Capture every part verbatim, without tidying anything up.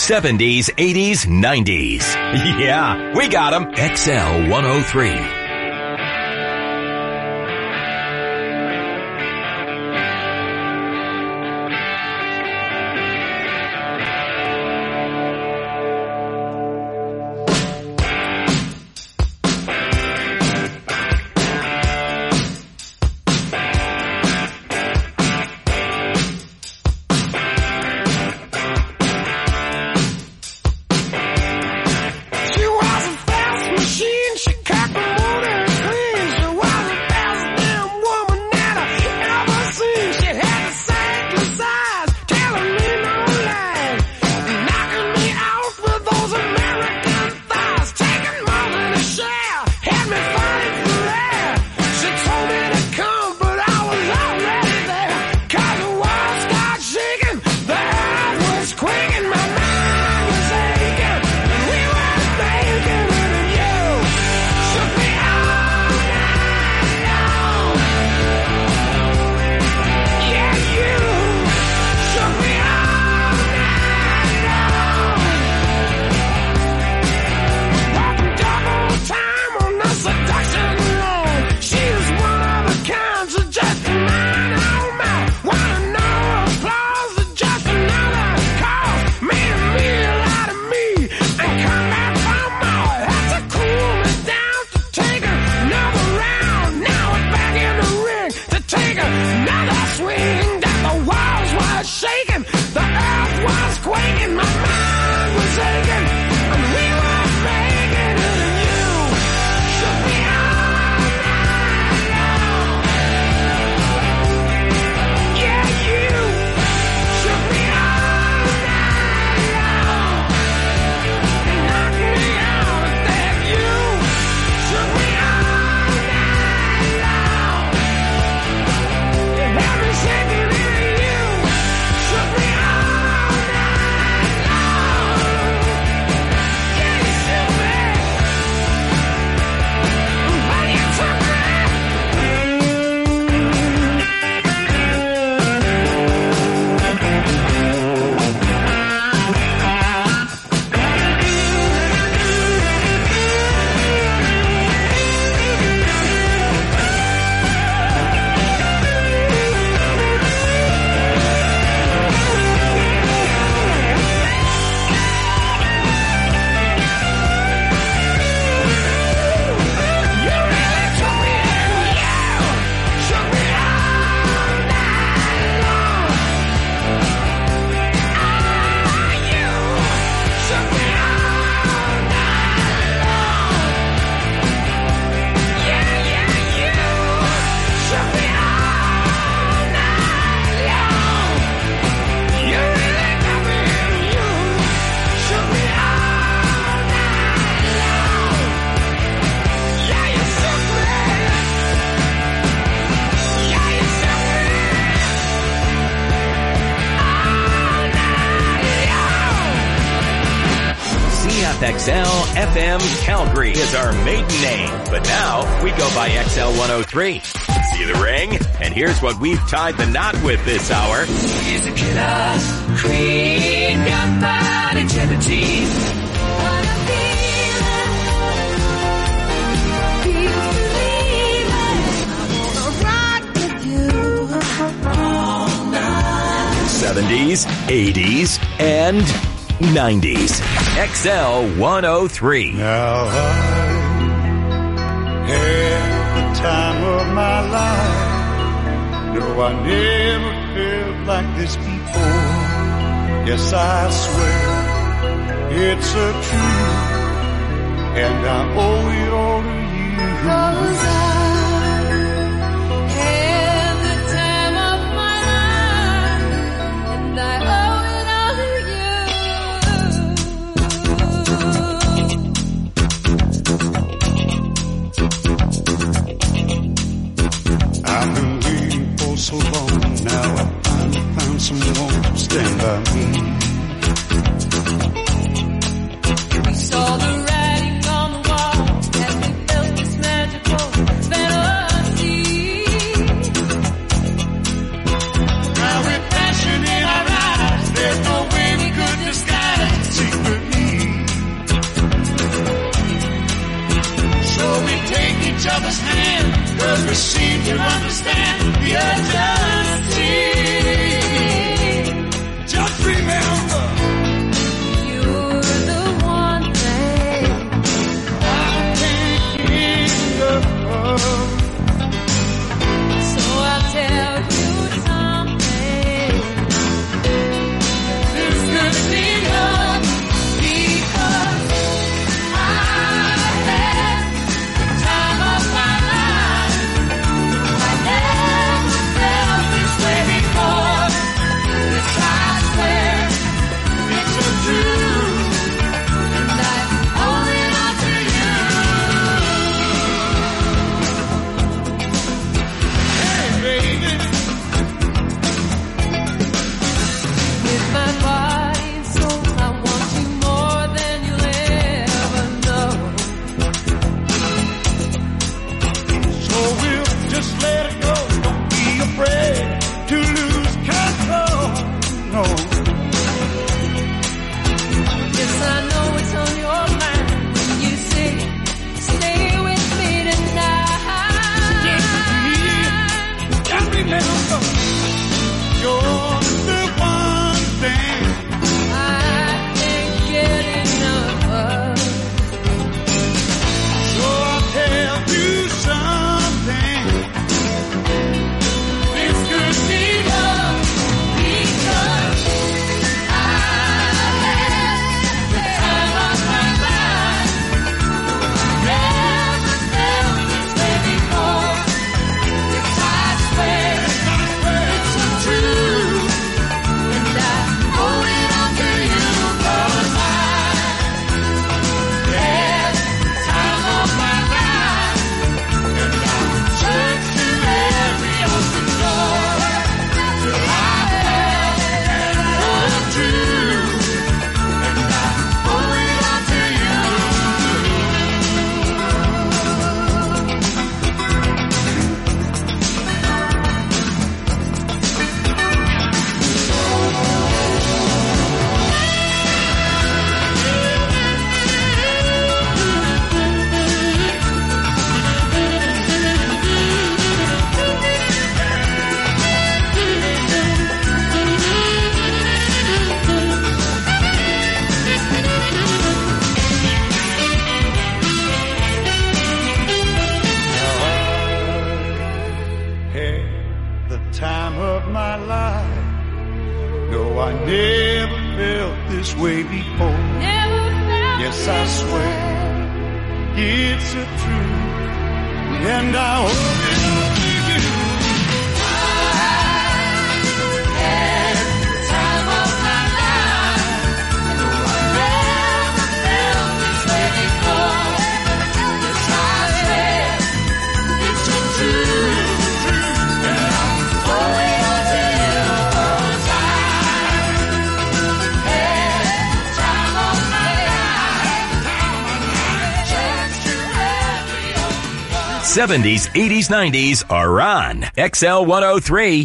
seventies, eighties, nineties. Yeah, we got them. X L one oh three. X L F M Calgary is our maiden name, but now we go by X L one oh three. See the ring? And here's what we've tied the knot with this hour. He's a killer queen, got bad integrity. seventies, eighties, and nineties. X L one oh three. Now I had the time of my life. No, I never felt like this before. Yes, I swear it's a truth, and I owe it all to you. 'Cause I so long now, I finally found someone to stand by me. We saw the writing on the wall as we felt this magical fantasy. Now with passion in our eyes, there's no way we could disguise. never seem to understand the urgency. Just remember, You're the one thing I can't get enough of. So I'll tell you something. This could be love because I had the time of my life. I never felt this way before. This I swear, it's so true, and I owe it all to you. Hey, baby. With my body and soul, I want you more than you'll ever know. So we'll just let it go. Don't be afraid to lose control. No, Yes, I know it's on your mind when you say, stay with me tonight. just remember, you're the one thing I can't get enough of. So I'll tell you something. This could be love because I had the time of my life. Never felt this way before. Yes, I swear, it's so true, and I owe it all to you 'cause I had the time of my life, and I searched through every open door till I found the truth, and I owe it all to you. Had the time of my life. No, I never felt this way before. Never felt Yes, I this swear. way. It's a truth, and I owe it all to you. Had the time of my life. No, I never felt this way before. Yes, I swear. It's so true, and I owe it all to you 'cause I had the time of my life. Just to every open seventies, eighties, nineties are on X L one oh three.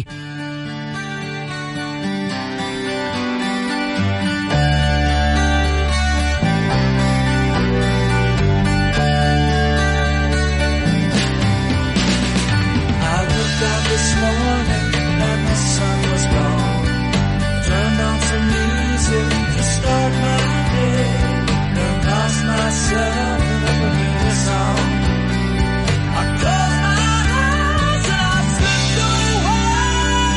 I woke up this morning and the sun was gone. Turned on some music to start my day. And lost myself in a familiar song. I closed my eyes and I slipped away.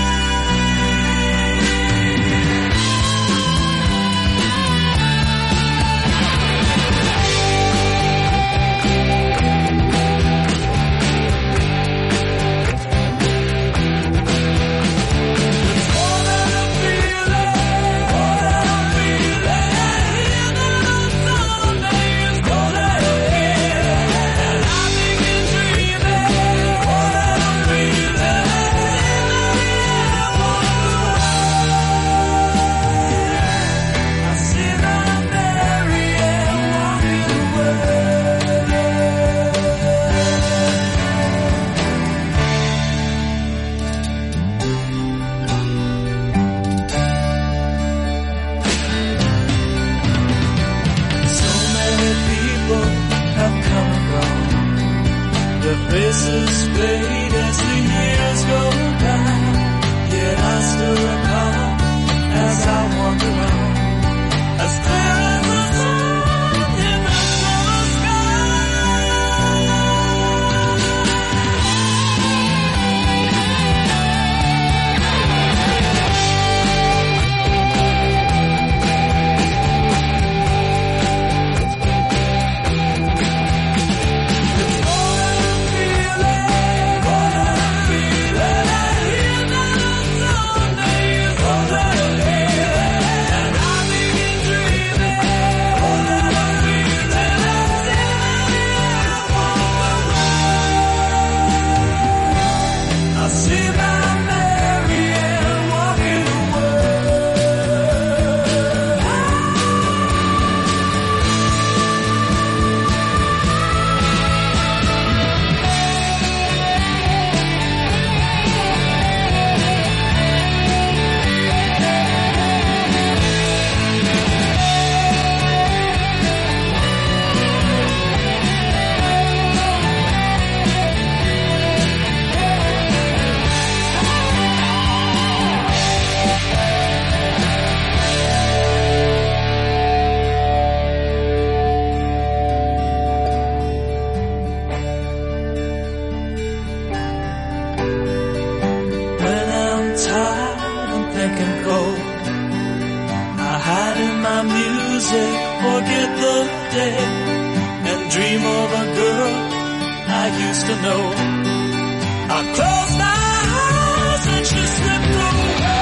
and cold. I hide in my music, forget the day, and dream of a girl I used to know. I close my eyes and she slipped away.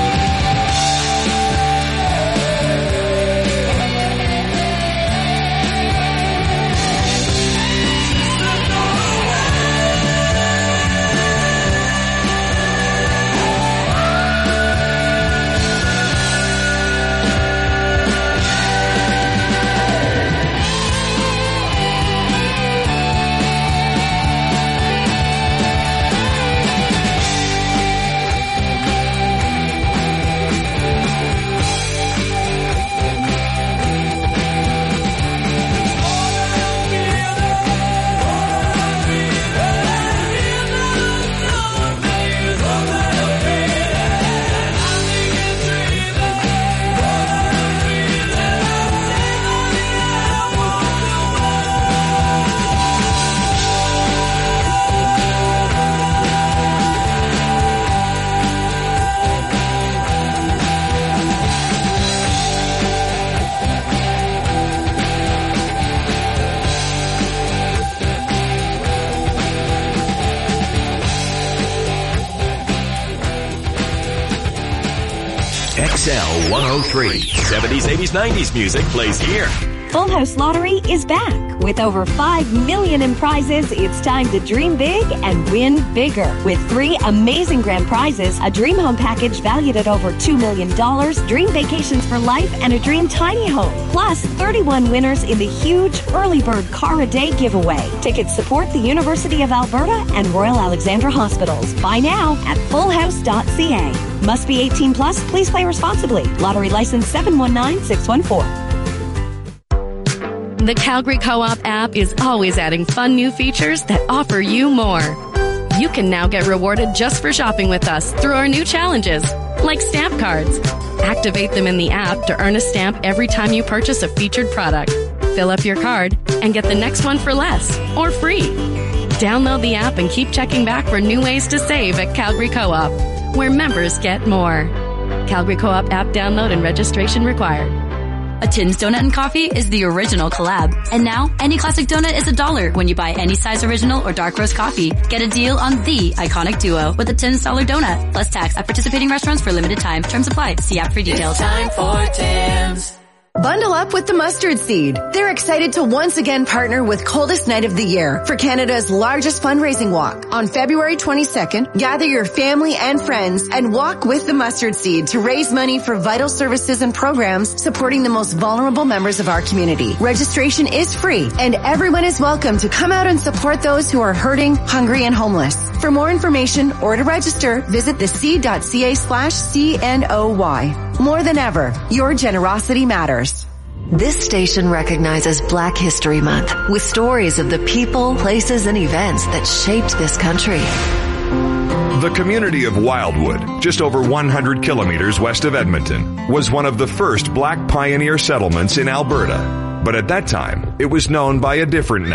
X L one oh three. seventies, eighties, nineties music plays here. Full House Lottery is back. With over five million in prizes, it's time to dream big and win bigger. With three amazing grand prizes, a dream home package valued at over two million dollars, dream vacations for life, and a dream tiny home. Plus, thirty-one winners in the huge Early Bird Car a Day giveaway. Tickets support the University of Alberta and Royal Alexandra Hospitals. Buy now at full house dot c a. Must be eighteen plus. Please play responsibly. Lottery license seven one nine six one four. The Calgary Co-op app is always adding fun new features that offer you more. You can now get rewarded just for shopping with us through our new challenges, like stamp cards. Activate them in the app to earn a stamp every time you purchase a featured product. Fill up your card and get the next one for less or free. Download the app and keep checking back for new ways to save at Calgary Co-op, where members get more. Calgary Co-op app download and registration required. A Tim's Donut and Coffee is the original collab. And now, any classic donut is a dollar when you buy any size original or dark roast coffee. Get a deal on the iconic duo with a Tim's Dollar Donut, plus tax at participating restaurants for limited time. Terms apply. See app for details. It's time for Tim's. Bundle up with the Mustard Seed. They're excited to once again partner with Coldest Night of the Year for Canada's largest fundraising walk. On February twenty-second, gather your family and friends and walk with the Mustard Seed to raise money for vital services and programs supporting the most vulnerable members of our community. Registration is free and everyone is welcome to come out and support those who are hurting, hungry, and homeless. For more information or to register, visit the seed dot c a slash C N O Y. More than ever, your generosity matters. This station recognizes Black History Month with stories of the people, places, and events that shaped this country. The community of Wildwood, just over one hundred kilometers west of Edmonton, was one of the first Black pioneer settlements in Alberta. But at that time, it was known by a different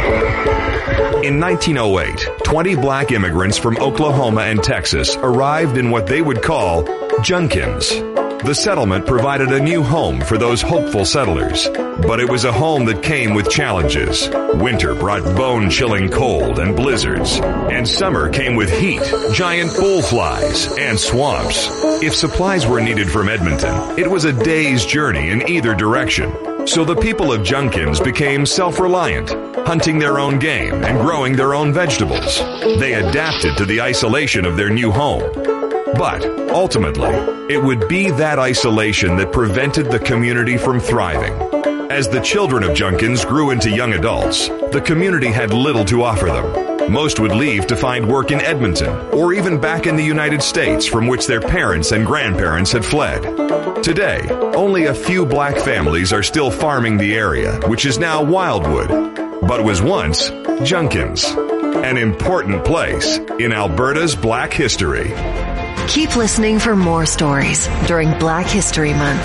name. In nineteen oh eight, twenty Black immigrants from Oklahoma and Texas arrived in what they would call Junkins. The settlement provided a new home for those hopeful settlers, but it was a home that came with challenges. Winter brought bone-chilling cold and blizzards, and summer came with heat, giant bullflies, and swamps. If supplies were needed from Edmonton, it was a day's journey in either direction. So the people of Junkins became self-reliant, hunting their own game and growing their own vegetables. They adapted to the isolation of their new home. But ultimately, it would be that isolation that prevented the community from thriving. As the children of Junkins grew into young adults, the community had little to offer them. Most would leave to find work in Edmonton or even back in the United States from which their parents and grandparents had fled. Today, only a few Black families are still farming the area, which is now Wildwood, but was once Junkins, an important place in Alberta's Black history. Keep listening for more stories during Black History Month.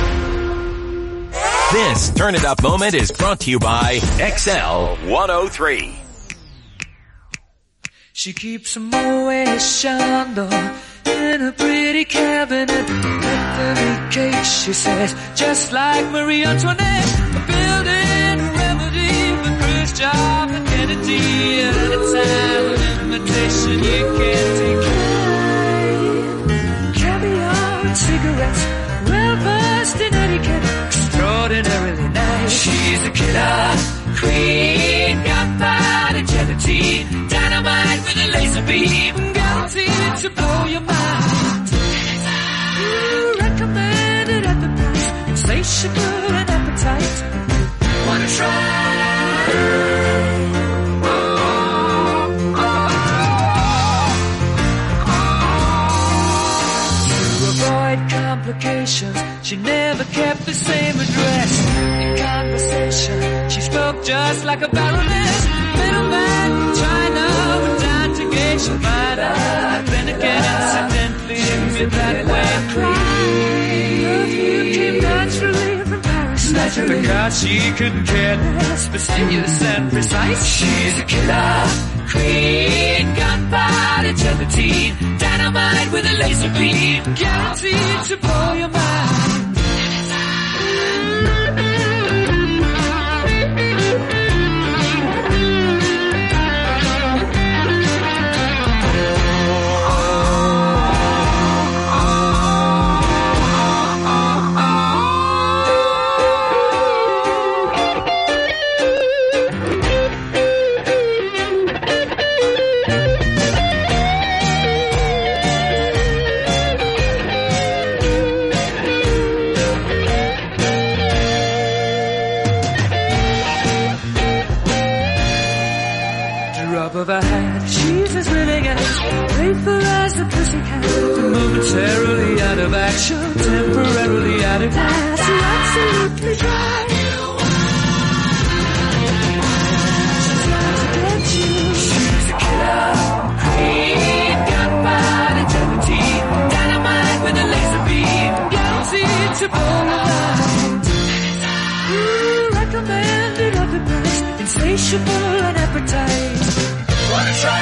This Turn It Up moment is brought to you by X L one oh three. She keeps moe echando in a pretty cabin at Bethany Cage, she says, just like Marie Antoinette, building a remedy for Khrushchev and Kennedy at a time of invitation you can't decline. Caviar and cigarettes, well versed in etiquette, extraordinarily nice. She's a killer queen, gunpowder gelatine, dynamite with a laser beam, guaranteed to blow your mind. You recommend it at the price, insatiable and appetite. Wanna try? To avoid complications, she never kept the same address. In conversation, she spoke just like a baroness. Middleman from China went down to gauge your mind. I've been again incidentally in that way. Perfume came naturally from Paris, naturally, because she couldn't care less, fastidious and precise. She's a killer queen, gunpowder gelatine, dynamite with a laser beam, guaranteed to blow your mind. Of a hat, she's as willing as faithful as the pussycat. Momentarily out of action, temporarily out of class. You absolutely dry. She's out to get you. She's a killer queen, gunpowder gelatine, dynamite with a laser beam, guaranteed to blow your mind. You recommend it at the price, insatiable and appetite. Wanna try?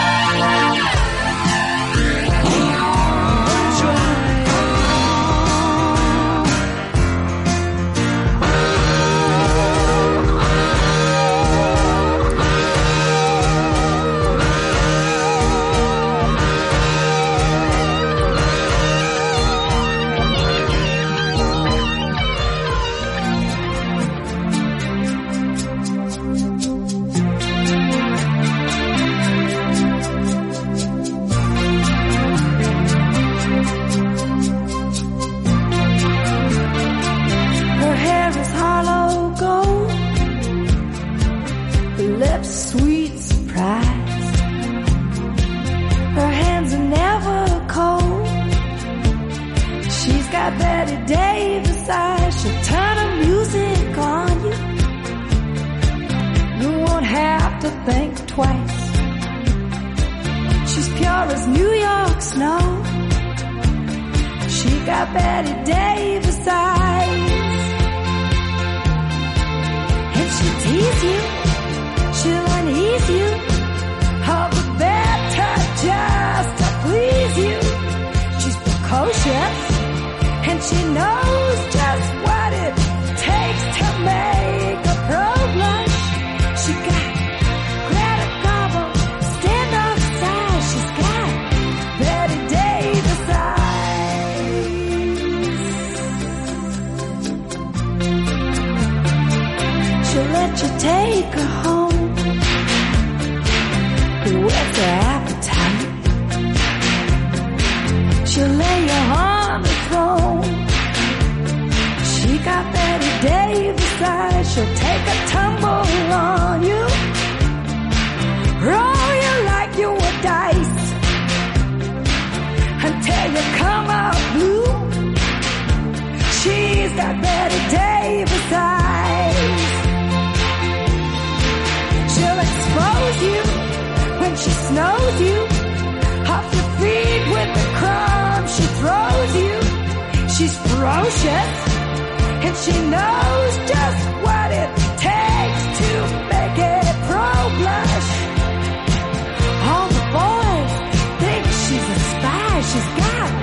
Sweet surprise. Her hands are never cold. She's got Betty Davis eyes. She'll turn her music on you. You won't have to think twice. She's pure as New York snow. She got Betty Davis eyes. And she'll tease you, she'll unease you, all the better just to please you. She's precocious, and she knows just what it takes to make a pro blush. She got Greta Garbo, stand-up size. She's got Betty Davis eyes. She'll let you take her home with her appetite. She'll lay you on the throne. She got Betty Davis eyes. She'll take a tumble on you, roll you like you were dice, until you come out blue. She's got Betty Davis eyes. She'll expose you when she snows you, off your feet with the crumbs she throws you. She's ferocious, and she knows just what it takes to make it pro blush. All the boys think she's a spy. She's got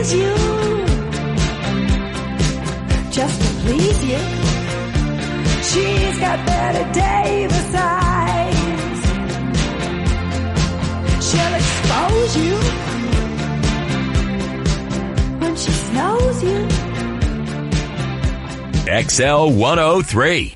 please you. Just to please you. She's got Betty Davis eyes. She'll expose you when she snows you. X L one oh three.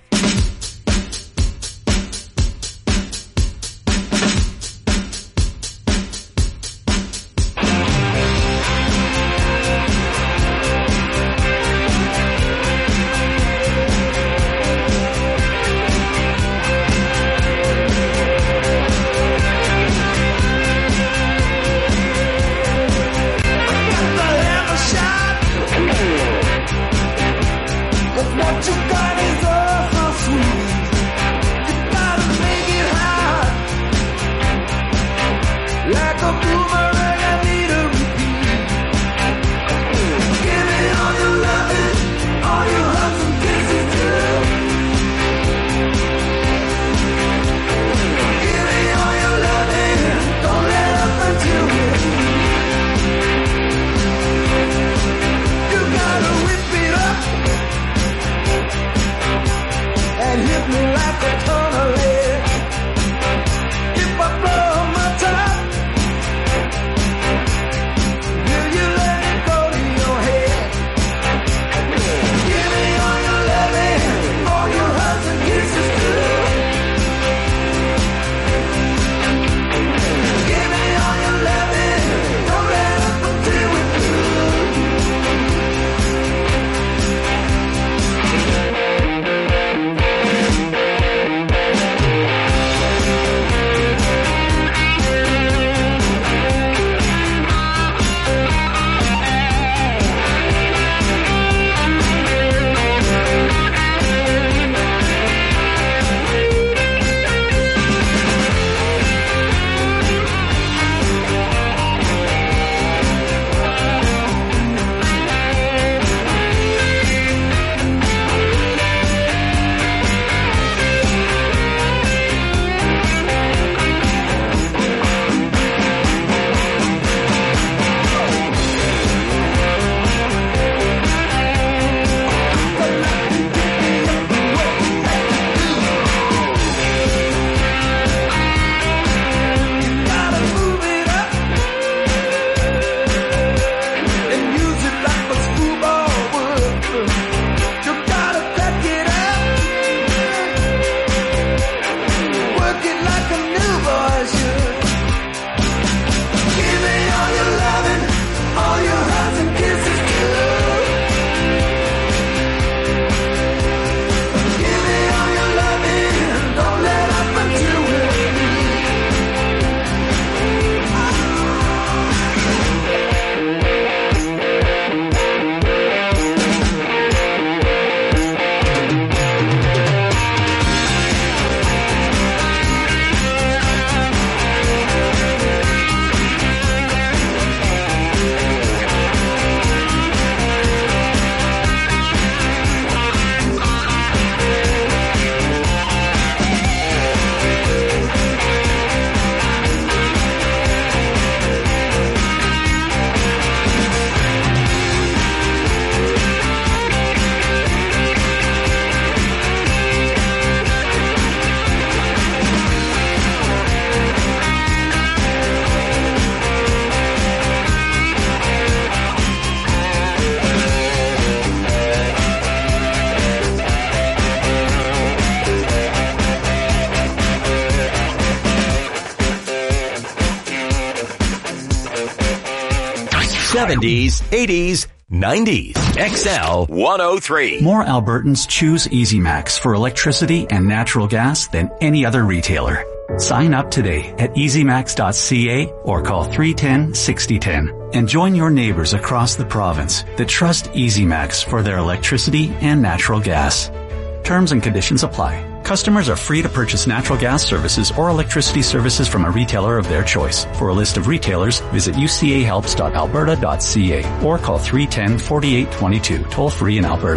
seventies, eighties, nineties. X L one oh three. More Albertans choose Easy Max for electricity and natural gas than any other retailer. Sign up today at easy max dot c a or call three one zero, six zero one zero and join your neighbors across the province that trust Easy Max for their electricity and natural gas. Terms and conditions apply. Customers are free to purchase natural gas services or electricity services from a retailer of their choice. For a list of retailers, visit u c a helps dot alberta dot c a or call three one zero, four eight two two, toll free in Alberta.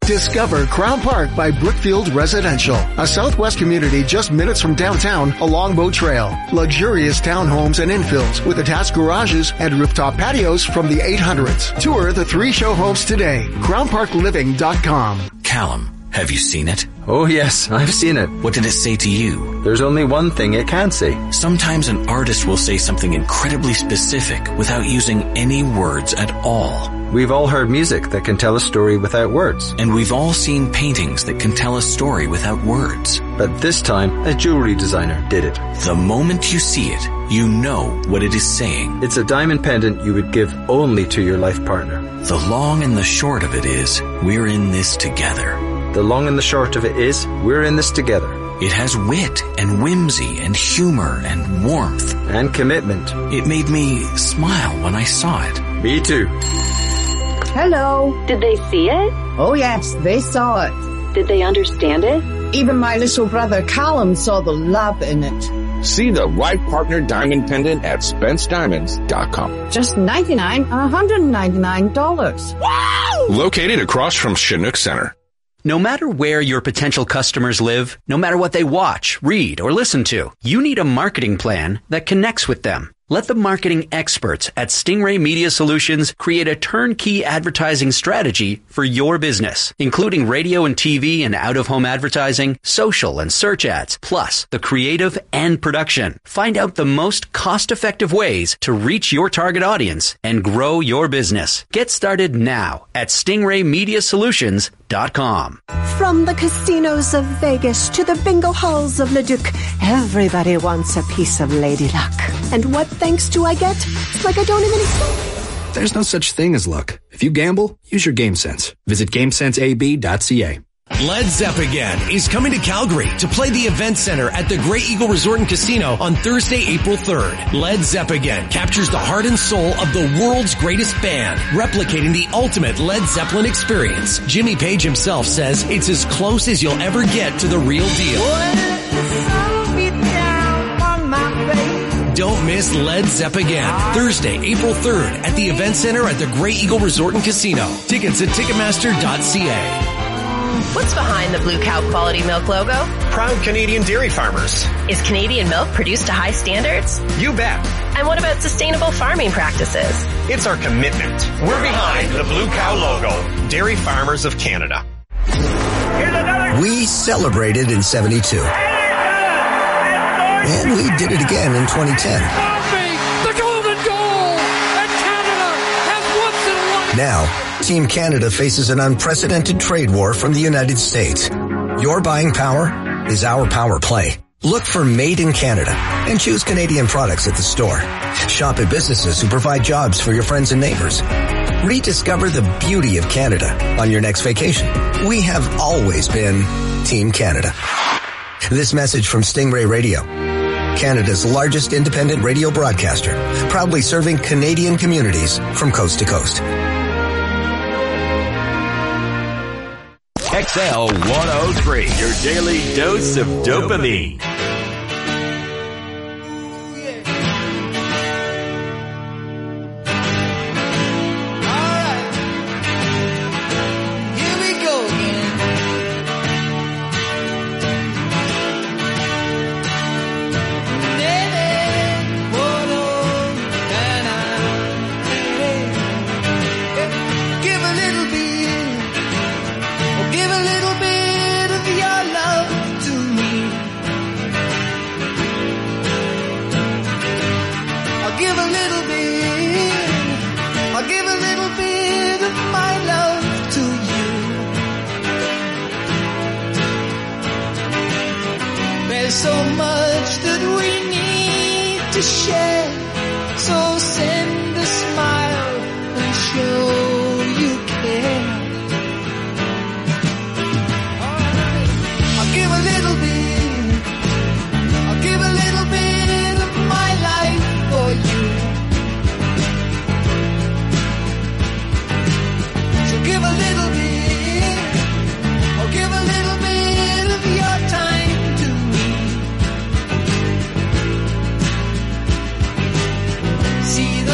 Discover Crown Park by Brookfield Residential, a Southwest community just minutes from downtown along Boat Trail. Luxurious townhomes and infills with attached garages and rooftop patios from the eight hundreds. Tour the three show homes today. crown park living dot com. Callum, have you seen it? Oh yes, I've seen it. What did it say to you? There's only one thing it can say. Sometimes an artist will say something incredibly specific without using any words at all. We've all heard music that can tell a story without words. And we've all seen paintings that can tell a story without words. But this time, a jewelry designer did it. The moment you see it, you know what it is saying. It's a diamond pendant you would give only to your life partner. The long and the short of it is, we're in this together. The long and the short of it is, we're in this together. It has wit and whimsy and humor and warmth. And commitment. It made me smile when I saw it. Me too. Hello. Did they see it? Oh yes, they saw it. Did they understand it? Even my little brother Callum saw the love in it. See the right partner diamond pendant at spence diamonds dot com. Just ninety-nine dollars, one hundred ninety-nine dollars. Wow! Located across from Chinook Center. No matter where your potential customers live, no matter what they watch, read, or listen to, you need a marketing plan that connects with them. Let the marketing experts at Stingray Media Solutions create a turnkey advertising strategy for your business, including radio and T V and out-of-home advertising, social and search ads, plus the creative and production. Find out the most cost-effective ways to reach your target audience and grow your business. Get started now at stingray media solutions dot com. From the casinos of Vegas to the bingo halls of Leduc, everybody wants a piece of Lady Luck. And what thanks do I get? It's like I don't even... There's no such thing as luck. If you gamble, use your game sense. Visit game sense a b dot c a. Led Zepp again is coming to Calgary to play the Event Center at the Great Eagle Resort and Casino on Thursday, April third. Led Zepp again captures the heart and soul of the world's greatest band, replicating the ultimate Led Zeppelin experience. Jimmy Page himself says it's as close as you'll ever get to the real deal. Don't miss Led Zepp again. Thursday, April third at the Event Center at the Great Eagle Resort and Casino. Tickets at ticketmaster dot c a. What's behind the Blue Cow Quality Milk logo? Proud Canadian dairy farmers. Is Canadian milk produced to high standards? You bet. And what about sustainable farming practices? It's our commitment. We're behind the Blue Cow logo. Dairy Farmers of Canada. We celebrated in seventy-two. And we did it again in twenty ten. The golden goal! And Canada has once in a life. Now, Team Canada faces an unprecedented trade war from the United States. Your buying power is our power play. Look for Made in Canada and choose Canadian products at the store. Shop at businesses who provide jobs for your friends and neighbors. Rediscover the beauty of Canada on your next vacation. We have always been Team Canada. This message from Stingray Radio, Canada's largest independent radio broadcaster, proudly serving Canadian communities from coast to coast. X L one oh three, your daily dose of dopamine. See the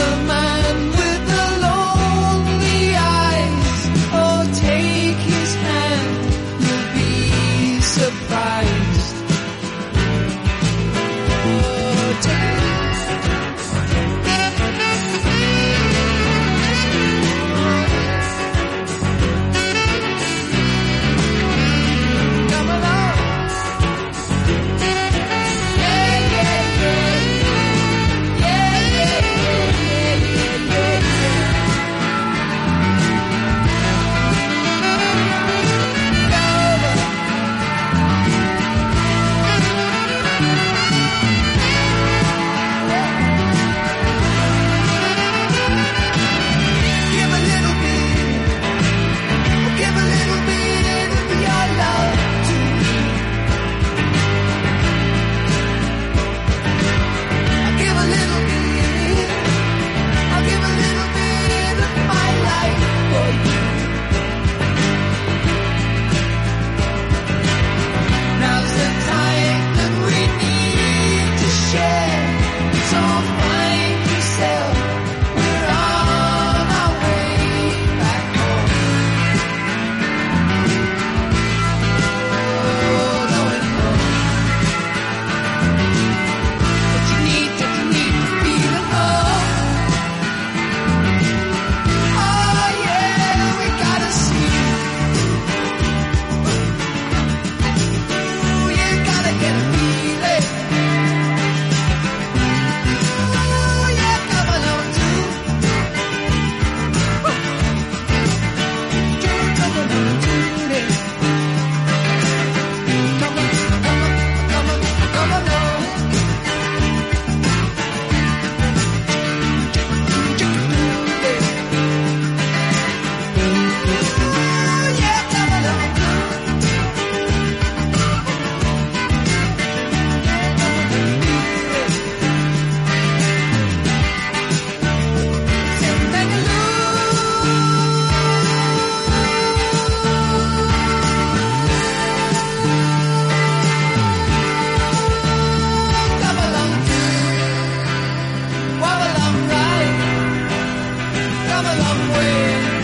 come a long way.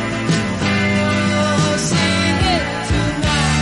Oh, sing it tonight.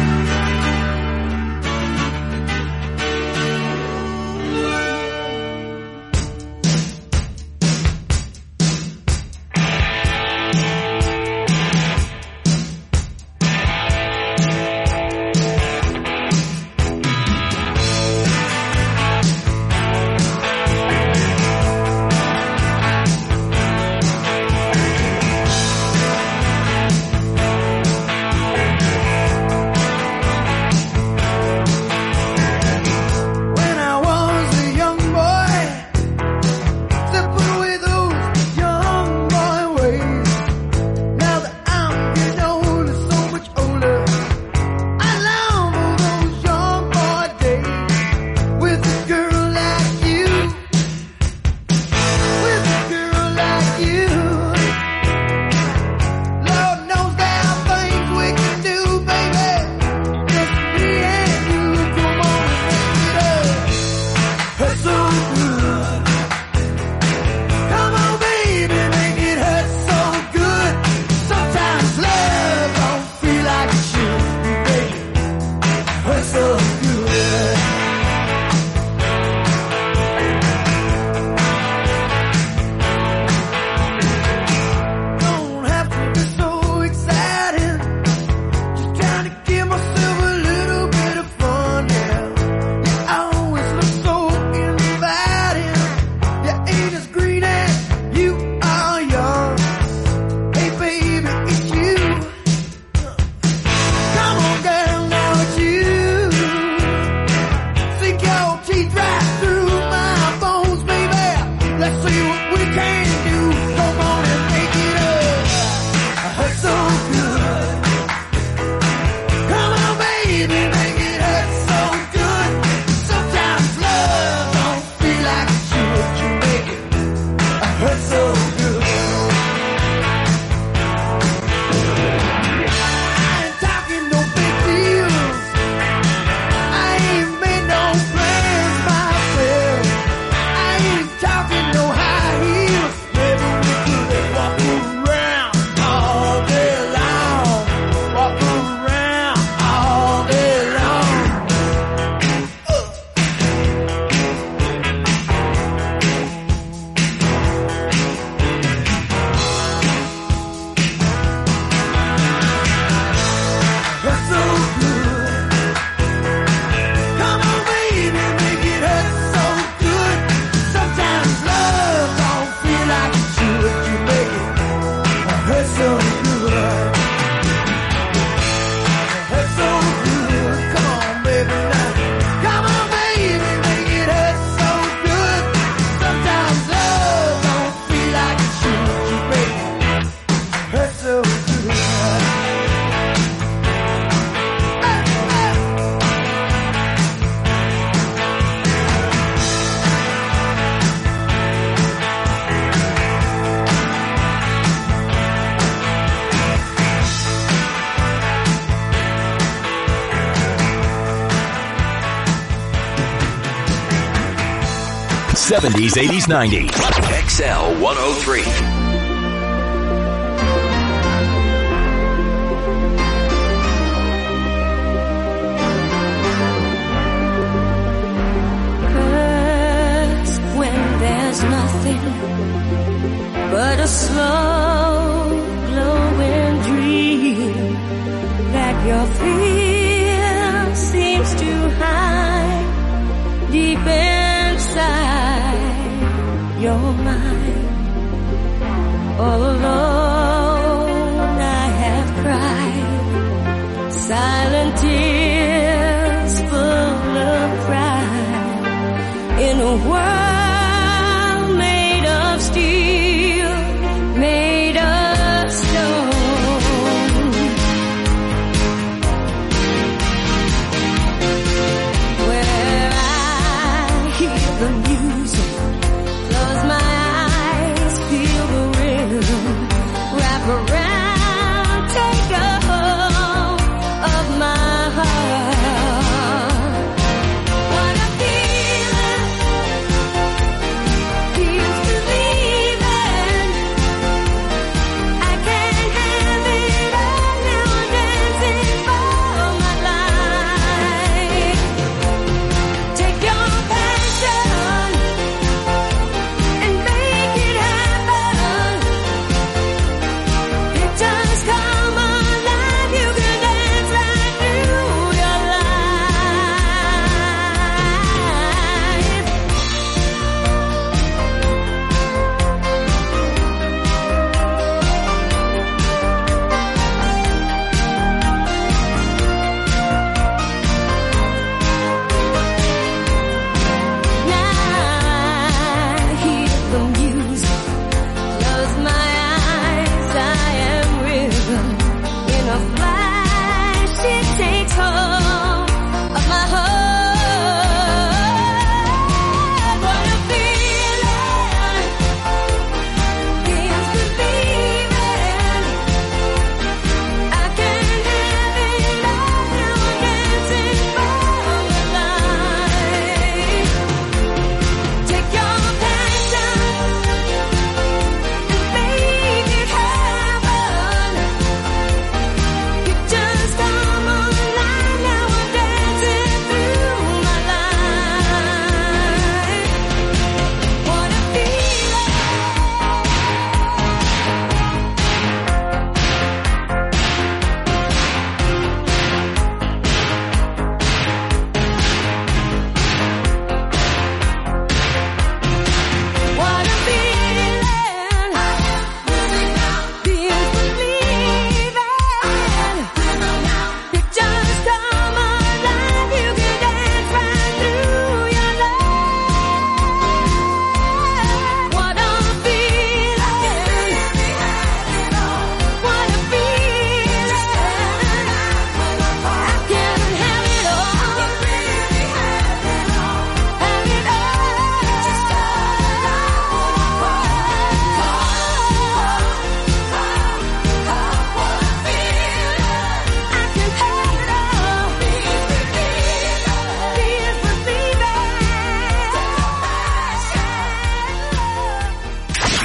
When I was a young boy, stepping away those young boy ways. Now that I'm getting older, so much older, I long for those young boy days with a girl like you, with a girl like you. Lord knows there are things we can do, baby. Just me and you, come on and make it up. Hurt so good. Come on, baby, make it hurt so good. Sometimes love don't feel like it should, baby. Hurt so good. Don't have to be so exciting. Just trying to give myself a little bit of fun, yeah. You always look so inviting. You ain't as green as you are young. Hey baby, it's you. Come on girl, now it's you. Sink your teeth right through my bones, baby. Let's see what we can do. Come on and make it up. I hurt so good. Come on, baby, make it hurt so good. Sometimes love don't feel like it should. You make it hurt so good. I ain't talking no big deals. I ain't made no plans myself. I ain't talking no high heels. Maybe we could walk around all day long. Walk around all day long. Hurt so good. Come on, baby, make it hurt so good. Sometimes love don't feel like it should. You make it hurt so good. Hurt so good. Come on, baby, now. Come on, baby, make it hurt so good. Sometimes love don't feel like it should. You make it hurt so good. seventies, eighties, nineties. X L one oh three. Hurts when there's nothing but a slow glowing dream that your fear seems to hide deep inside your mind. All alone I have cried silent tears full of pride in a world made of steel, made of stone, where I hear the music, close my eyes, feel the rhythm,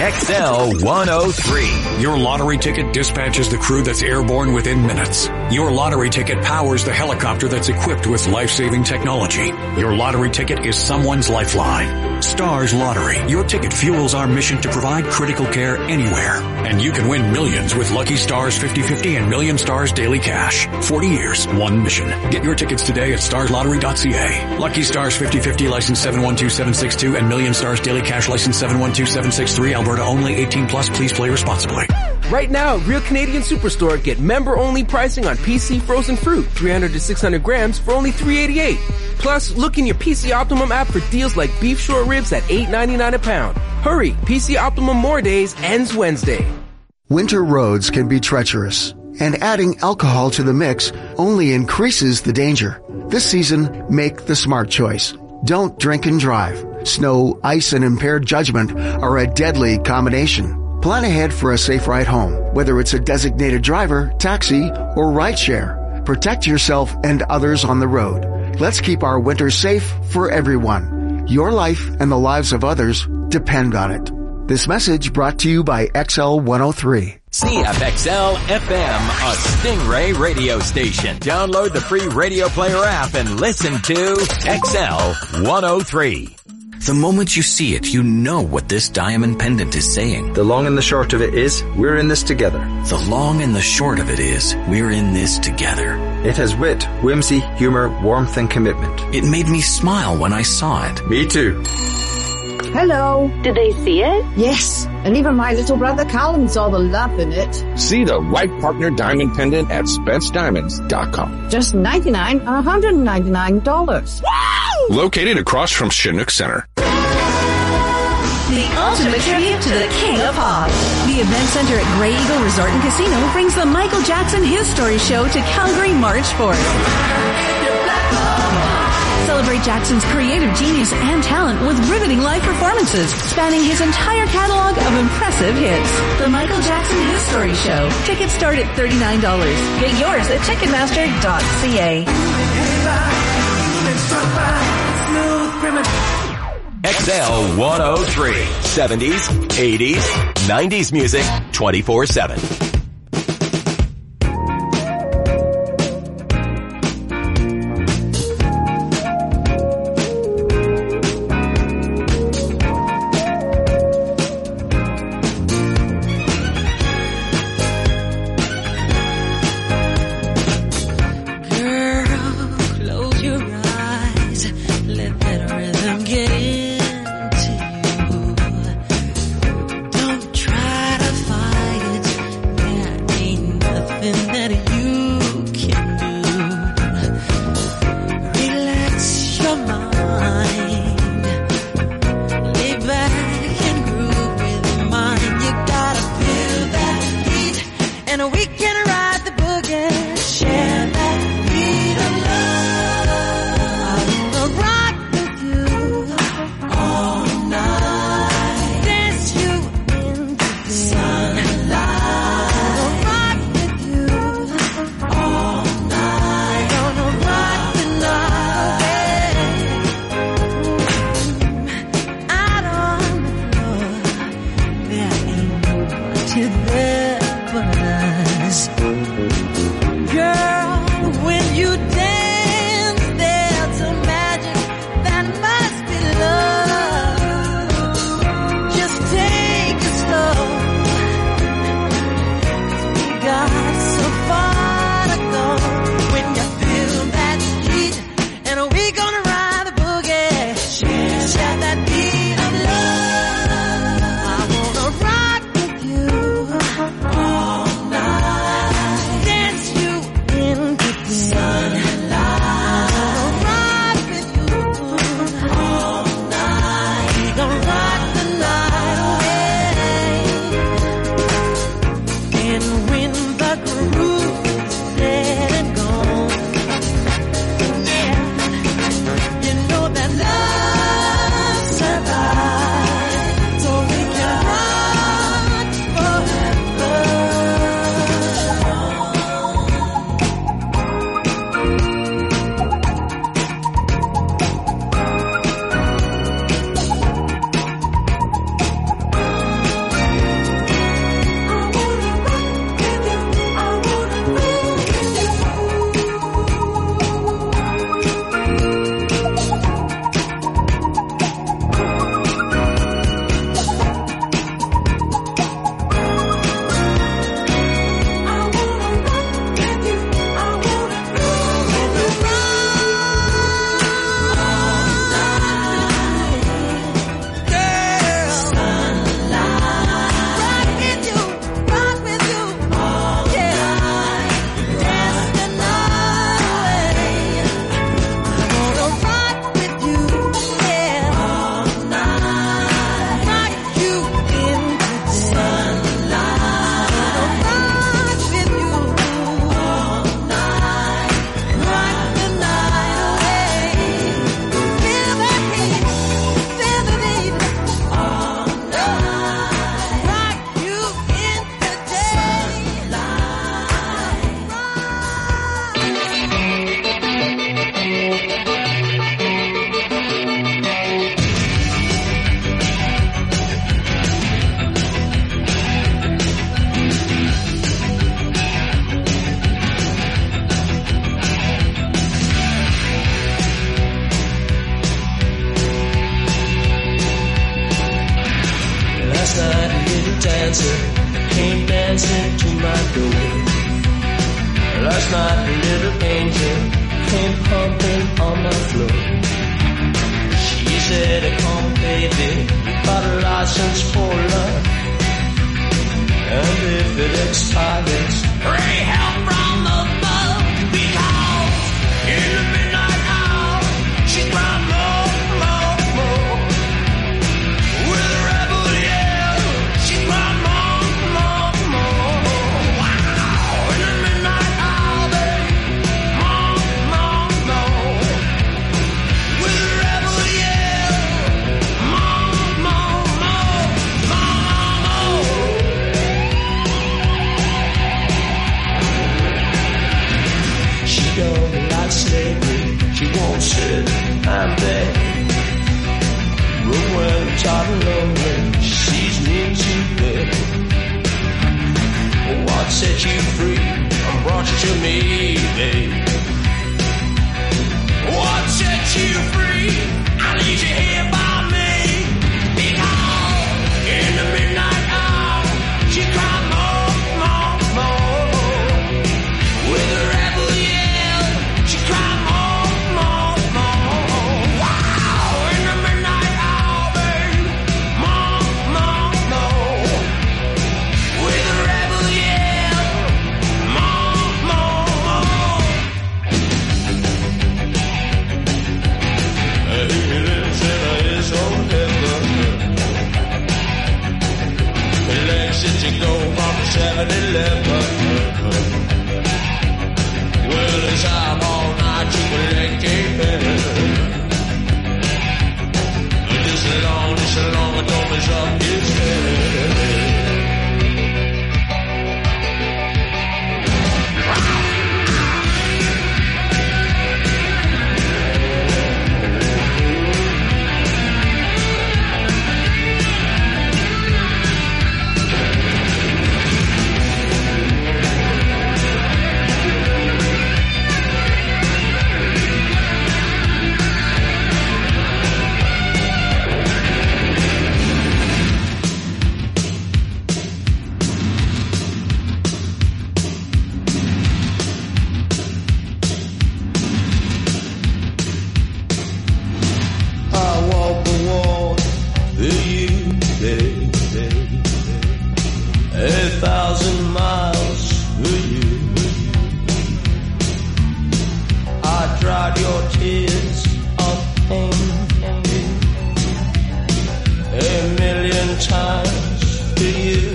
X L one oh three. Your lottery ticket dispatches the crew that's airborne within minutes. Your lottery ticket powers the helicopter that's equipped with life-saving technology. Your lottery ticket is someone's lifeline. Stars Lottery. Your ticket fuels our mission to provide critical care anywhere. And you can win millions with Lucky Stars fifty fifty and Million Stars Daily Cash. forty years, one mission. Get your tickets today at stars lottery dot c a. Lucky Stars fifty fifty license seven one two seven six two and Million Stars Daily Cash license seven one two seven six three. Alberta only. eighteen plus. Please play responsibly. Right now, Real Canadian Superstore, get member-only pricing on P C frozen fruit, three hundred to six hundred grams for only three eighty-eight. Plus, look in your P C Optimum app for deals like beef short ribs at eight ninety-nine a pound. Hurry, P C Optimum More Days ends Wednesday. Winter roads can be treacherous, and adding alcohol to the mix only increases the danger. This season, make the smart choice. Don't drink and drive. Snow, ice, and impaired judgment are a deadly combination. Plan ahead for a safe ride home, whether it's a designated driver, taxi, or rideshare. Protect yourself and others on the road. Let's keep our winter safe for everyone. Your life and the lives of others depend on it. This message brought to you by X L one oh three. C F X L F M, a Stingray radio station. Download the free Radio Player app and listen to X L one oh three. The moment you see it, you know what this diamond pendant is saying. The long and the short of it is, we're in this together. The long and the short of it is, we're in this together. It has wit, whimsy, humor, warmth, and commitment. It made me smile when I saw it. Me too. Hello. Did they see it? Yes, and even my little brother Callum saw the love in it. See the right partner diamond pendant at spence diamonds dot com. Just ninety-nine dollars, one hundred ninety-nine dollars. Wow! Located across from Chinook Center. The ultimate tribute to the King of Pop. The Event Center at Grey Eagle Resort and Casino brings the Michael Jackson His Story Show to Calgary March fourth. Celebrate Jackson's creative genius and talent with riveting live performances spanning his entire catalog of impressive hits. The Michael Jackson His Story Show. Tickets start at thirty-nine dollars. Get yours at ticketmaster dot c a. X L one oh three. seventies, eighties, nineties music twenty-four seven. dancing to my door. Last night a little angel came pumping on my floor. She said, come baby, got a license for love. And if it expires, pray help from above. Because in the midnight hour, she cried more, more, more. With a rebel yell, she cried more, more, more. Wow, in the midnight hour, babe, more, more, more. With a rebel yell, more, more, more, more, more. She don't like slavery, she won't sit and beg. But when I'm tired and lonely, she sees me to bed. What set you free and brought you to me, babe? What set you free? I need you here by me. Because in the midnight hour, she cried more, more, more. With a rebel yell, she cried more, more, more. Wow, in the midnight hour, babe, more, more, more. With a rebel yell, more, more, more. He lives in his own heaven. He likes it to go from seven eleven. Well, it's time all night to collect a penny. This is long, this is long, and don't mess up his head. I walk the walk with you, baby. A thousand miles with you. I dried your tears of pain a million times for you.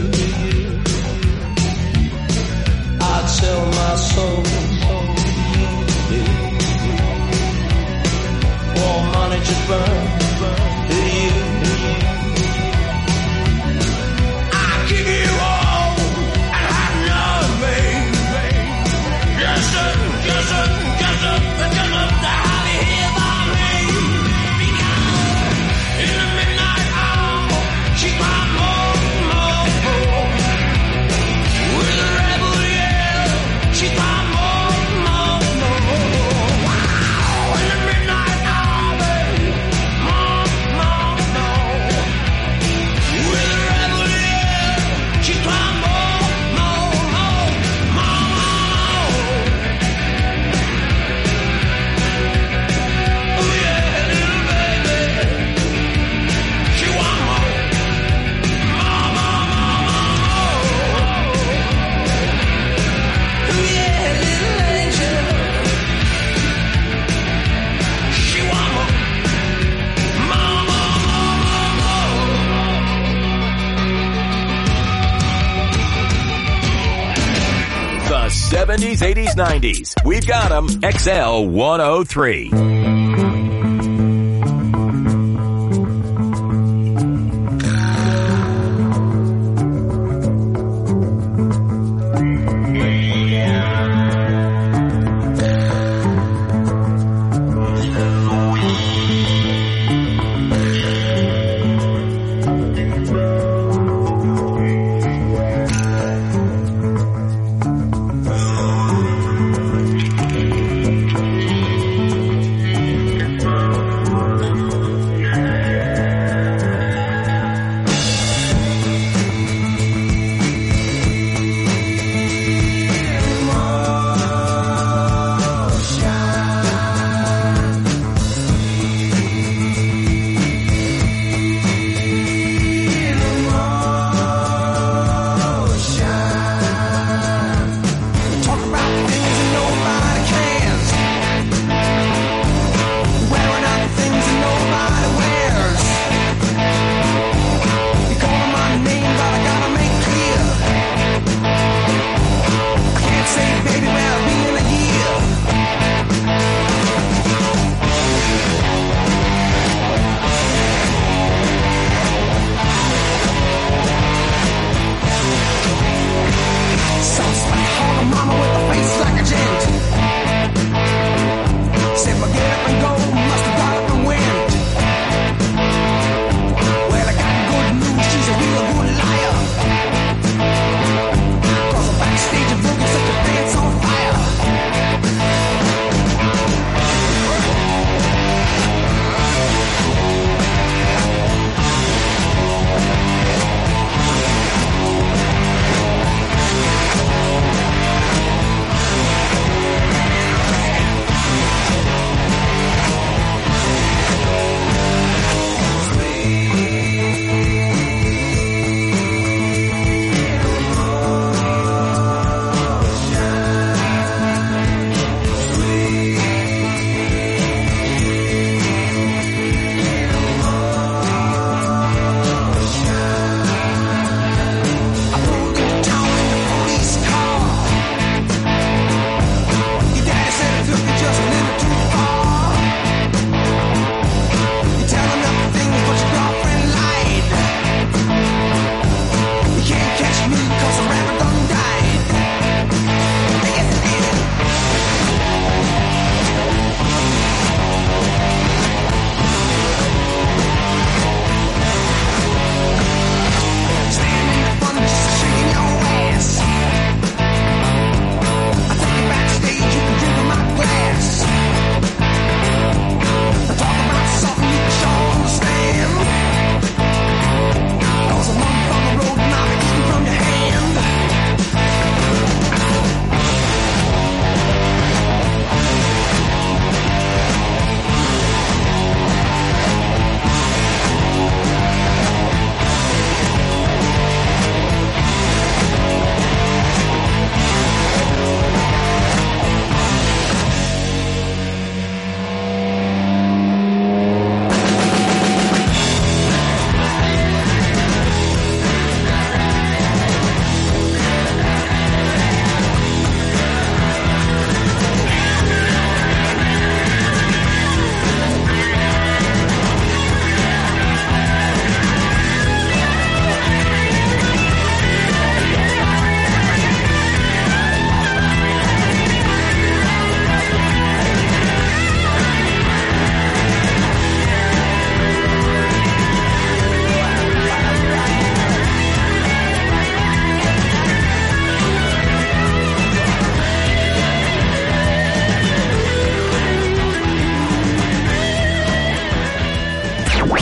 I'd sell my soul for money to burn to you. I give you all and have nothing. Just a, just a, just a, just a, to have you here by me. Because in the midnight hour, she cried more, more, more. With a rebel yell, she cried more, more, more. Wow, in the midnight hour, babe, more, more, more. With a rebel yell, she cried more, more, more, more, more. Oh yeah, little baby, she want more, more, more, more, more. Oh yeah, little angel, she want more, more, more, more, more. The seventies, eighties, nineties. We've got them. X L one oh three.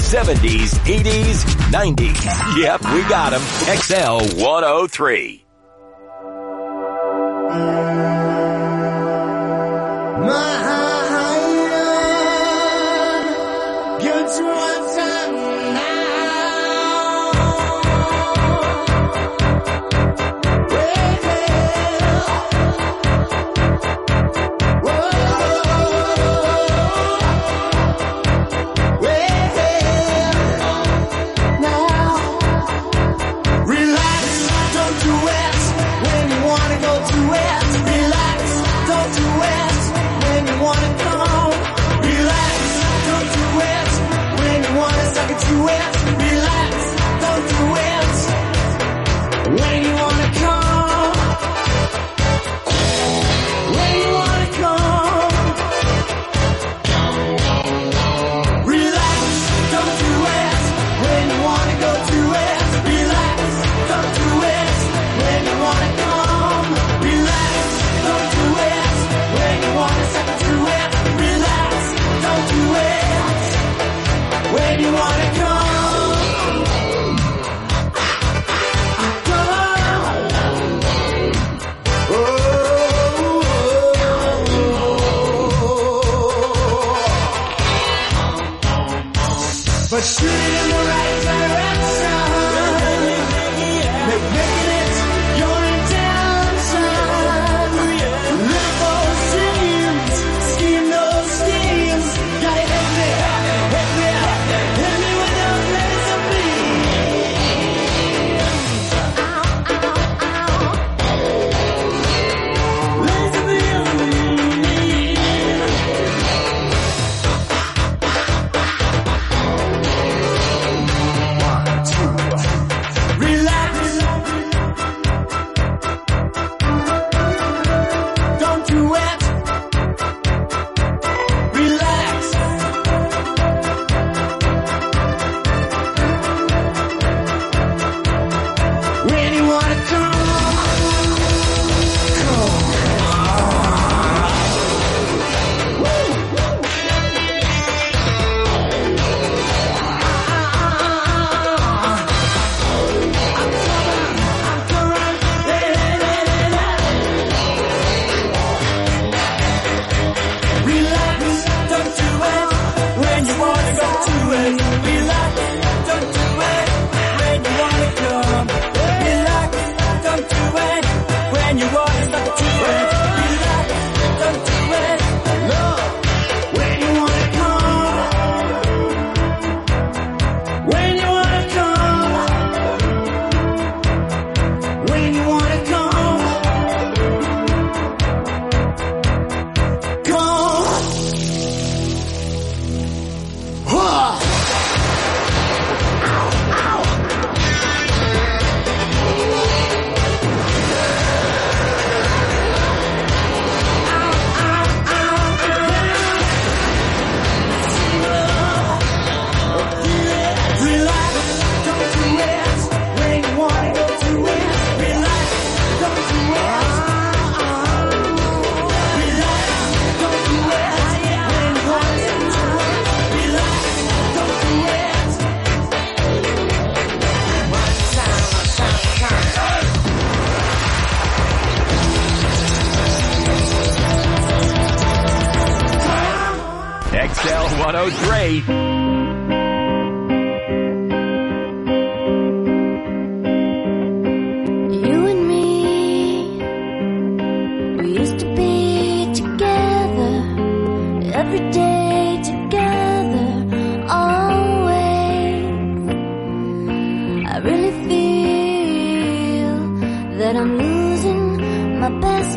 seventies, eighties, nineties. Yep, we got them. X L one oh three. But shoot it in the right direction. Make making it your intention. Live those dreams, scheme those schemes. Gotta hit me, hit me, hit me with those laser X L one oh three. You and me, we used to be together, every day together, always. I really feel that I'm losing my best